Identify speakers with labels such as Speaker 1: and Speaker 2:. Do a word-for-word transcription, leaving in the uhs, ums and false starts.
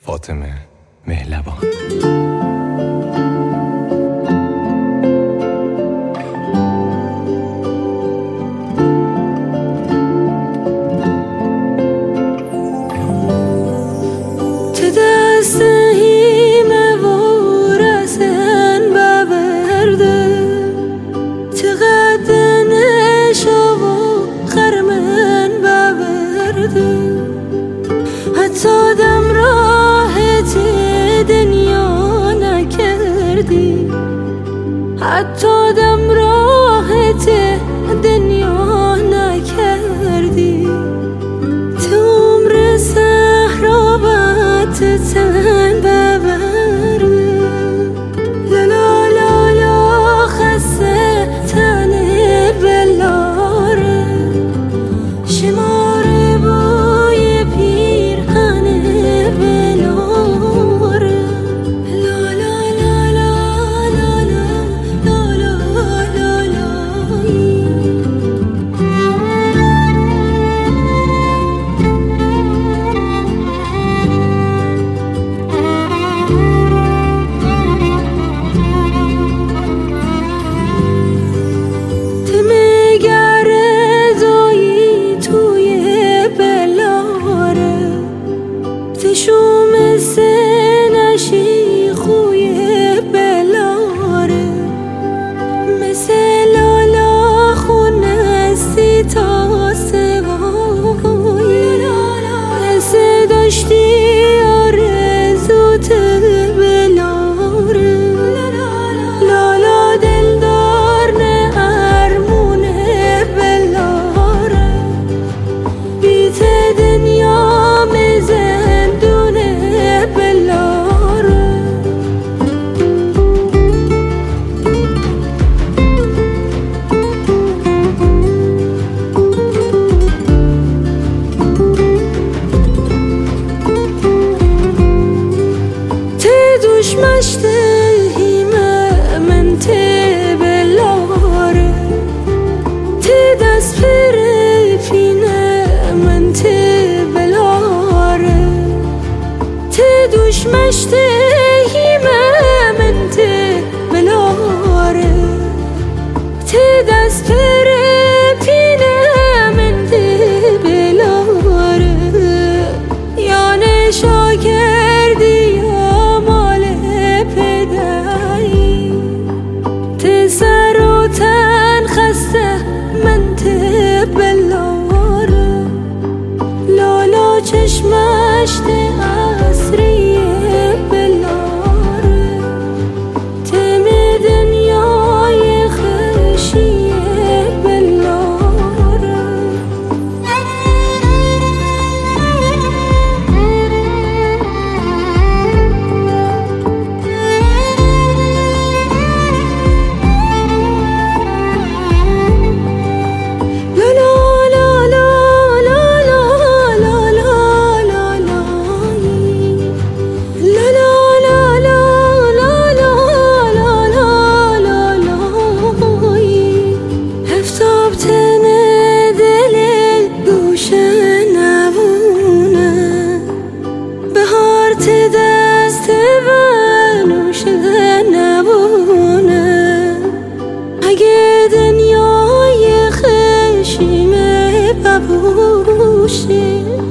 Speaker 1: فاطمه مهلبان.
Speaker 2: حتی دم راحت دنیا نکردی، حتی دم راحت دنیا نکردی. تو عمر صحرابت تن ببردی، لالا لالا خسته تن بلاره، شمار بوی پیرهن بلاره. لالا لالا لالا لالا لالایی. شوم سنشی خوی بلاره، مثل لالا خونستی تا سوای، مثل داشتی آرزوت بلاره. لالا دلدار نه ارمونه بلاره، بیت دنیا مزه مشتهیمه من ته بلاره، ته دست پره پینه من ته بلاره، ته دوش مشتهیمه من ته بلاره، ته دست پره پینه من ته بلاره. یانه شاکردی سر و تن خسته من ته بلاره، لالا چشمش ته عصریه بلاره، تم دنیای خشیه بلاره. دست بنوش نبونه، اگه دنیای خشیمه ببوشه،